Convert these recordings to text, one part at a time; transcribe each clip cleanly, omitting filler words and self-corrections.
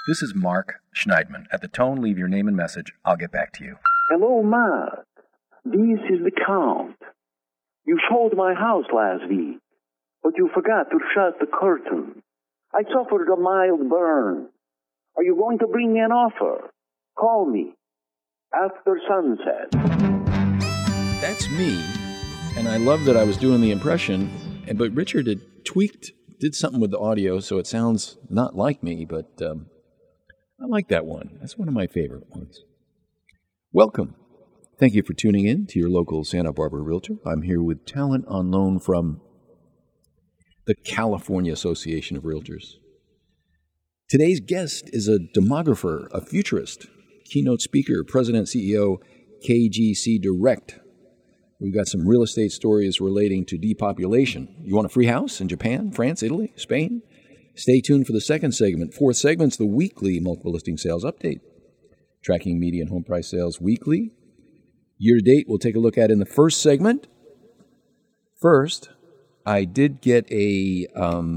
This is Mark Schneidman. At the tone, leave your name and message. I'll get back to you. Hello, Mark. This is the Count. You sold my house last week, but you forgot to shut the curtain. I suffered a mild burn. Are you going to bring me an offer? Call me after sunset. That's me, and I love that I was doing the impression, but Richard had did something with the audio, so it sounds not like me, but I like that one. That's one of my favorite ones. Welcome. Thank you for tuning in to your local Santa Barbara Realtor. I'm here with talent on loan from the California Association of Realtors. Today's guest is a demographer, a futurist, keynote speaker, president, CEO, KGC Direct. We've got some real estate stories relating to depopulation. You want a free house in Japan, France, Italy, Spain? Stay tuned for the second segment. Fourth segment's the weekly multiple listing sales update. Tracking median home price sales weekly. Year to date, we'll take a look at in the first segment. First, I did get a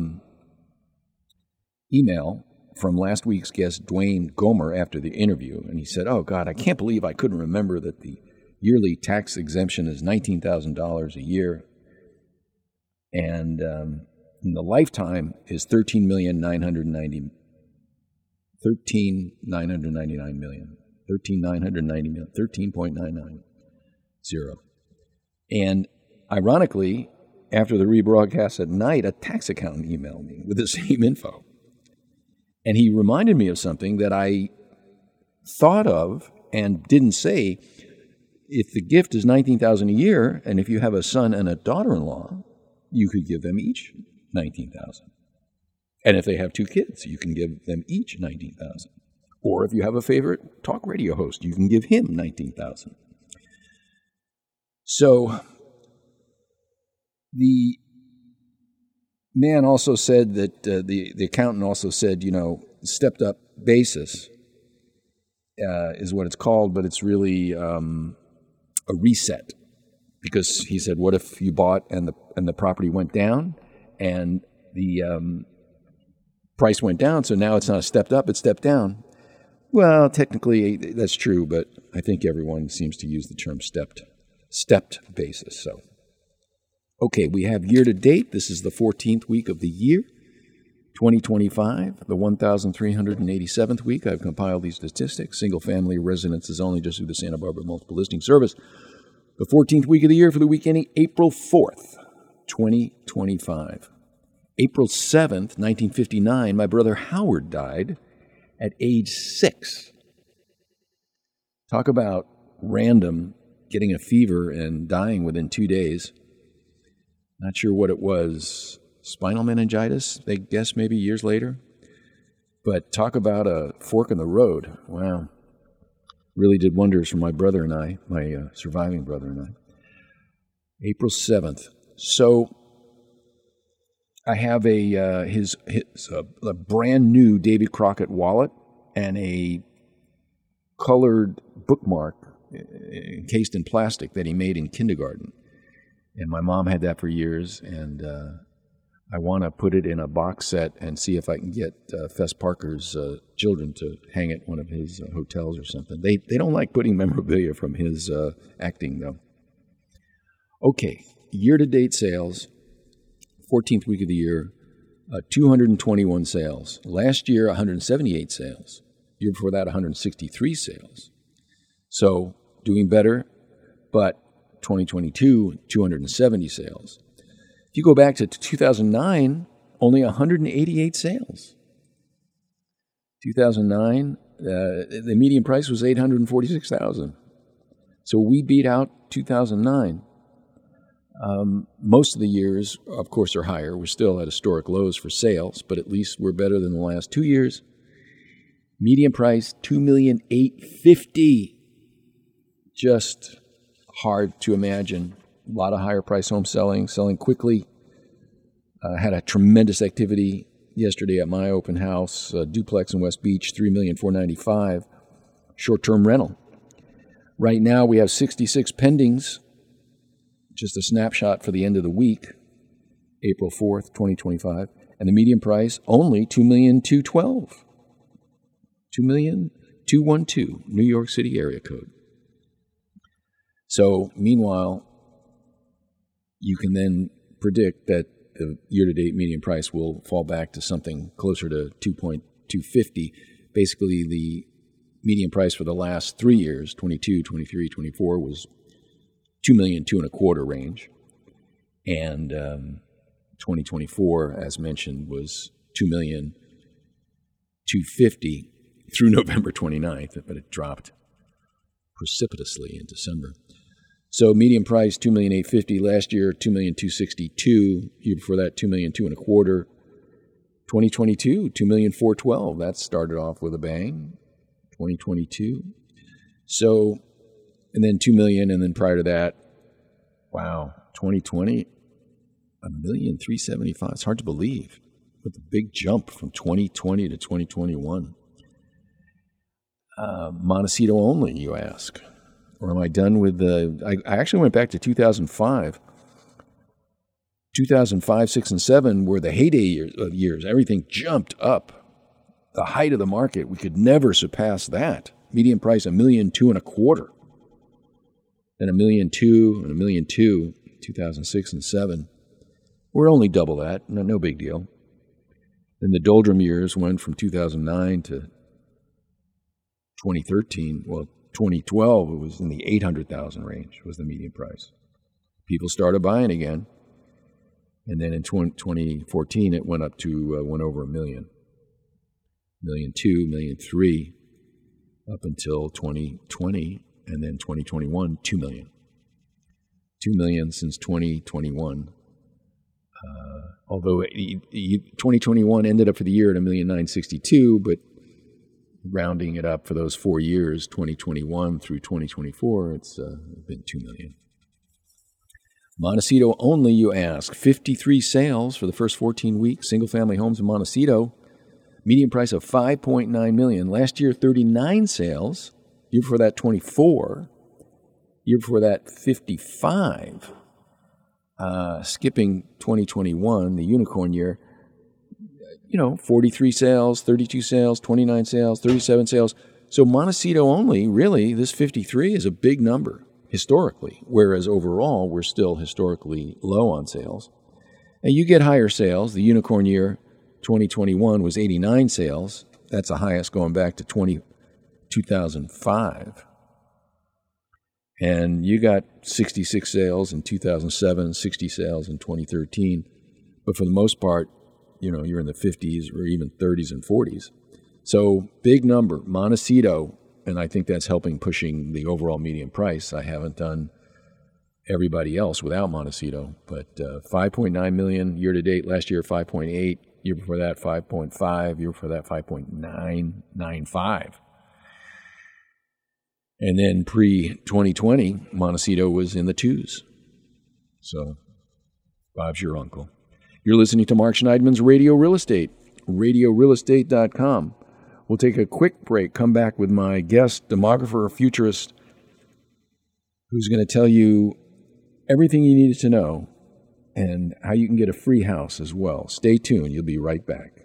email from last week's guest, Dwayne Gomer, after the interview, and he said, "Oh God, I can't believe I couldn't remember that the yearly tax exemption is $19,000 a year, and the lifetime is $13,999 million, 13.990. And ironically, after the rebroadcast at night, a tax accountant emailed me with the same info. And he reminded me of something that I thought of and didn't say. If the gift is $19,000 a year, and if you have a son and a daughter-in-law, you could give them each $19,000. And if they have two kids, you can give them each $19,000. Or if you have a favorite talk radio host, you can give him $19,000. So the man also said that the accountant also said, stepped up basis is what it's called, but it's really a reset, because he said, what if you bought and the property went down and the price went down, so now it's not stepped up, it's stepped down. Well, technically that's true, but I think everyone seems to use the term stepped basis. So, okay, we have year to date. This is the 14th week of the year, 2025, the 1,387th week. I've compiled these statistics. Single-family residences only, just through the Santa Barbara Multiple Listing Service. The 14th week of the year for the week ending April 4th, 2025. April 7th, 1959, my brother Howard died at age 6. Talk about random, getting a fever and dying within 2 days. Not sure what it was. Spinal meningitis, they guess maybe years later. But talk about a fork in the road. Wow. Really did wonders for my brother and I, my surviving brother and I. April 7th. So I have a brand new Davy Crockett wallet and a colored bookmark encased in plastic that he made in kindergarten. And my mom had that for years, and I want to put it in a box set and see if I can get Fess Parker's children to hang it at one of his hotels or something. They don't like putting memorabilia from his acting, though. Okay, year-to-date sales, 14th week of the year, 221 sales. Last year, 178 sales. Year before that, 163 sales. So, doing better, but 2022, 270 sales. If you go back to 2009, only 188 sales. 2009, the median price was $846,000. So we beat out 2009. Most of the years, of course, are higher. We're still at historic lows for sales, but at least we're better than the last 2 years. Median price, $2,850,000. Just hard to imagine. A lot of higher price homes selling quickly. Had a tremendous activity yesterday at my open house, duplex in West Beach, $3,495,000, short-term rental. Right now we have 66 pendings, just a snapshot for the end of the week, April 4th, 2025, and the median price only $2,212,000. 2,212, New York City area code. So, meanwhile, you can then predict that the year-to-date median price will fall back to something closer to 2.250. Basically, the median price for the last 3 years, 22, 23, 24, was 2,225,000 range. And 2024, as mentioned, was 2,250,000 through November 29th, but it dropped precipitously in December. So median price, 2,850,000 last year, 2,262,000. Year before that, 2,225,000. 2022, 2,412,000. That started off with a bang. 2022. So, and then 2 million, and then prior to that, wow, 2020, 1,375,000. It's hard to believe, but the big jump from 2020 to 2021. Montecito only, you ask. Or am I done with the... I actually went back to 2005. 2005, 6, and 7 were the heyday years. Everything jumped up. The height of the market, we could never surpass that. Median price, 1,225,000. Then 1,200,000 and 1,200,000, 2006 and 7. We're only double that. No big deal. Then the doldrum years went from 2009 to 2013. Well, 2012, it was in the 800,000 range was the median price. People started buying again. And then in 2014, it went up to, went over 1 million. 1,200,000, 1,300,000, up until 2020, and then 2021, 2 million. 2 million since 2021. Although 2021 ended up for the year at 1,962,000, but rounding it up for those 4 years, 2021 through 2024, it's been 2 million. Montecito only, you ask. 53 sales for the first 14 weeks. Single-family homes in Montecito. Median price of $5.9 million. Last year, 39 sales. Year before that, 24. Year before that, 55. Skipping 2021, the unicorn year. 43 sales, 32 sales, 29 sales, 37 sales. So Montecito only, really, this 53 is a big number historically, whereas overall, we're still historically low on sales. And you get higher sales. The unicorn year, 2021, was 89 sales. That's the highest going back to 2005. And you got 66 sales in 2007, 60 sales in 2013. But for the most part, you're in the 50s or even 30s and 40s. So big number, Montecito, and I think that's helping pushing the overall median price. I haven't done everybody else without Montecito, but 5.9 million year to date. Last year, 5.8. Year before that, 5.5. Year before that, 5.995. And then pre-2020, Montecito was in the 2s. So Bob's your uncle. You're listening to Mark Schneidman's Radio Real Estate, radiorealestate.com. We'll take a quick break, come back with my guest, demographer, futurist, who's going to tell you everything you needed to know and how you can get a free house as well. Stay tuned. You'll be right back.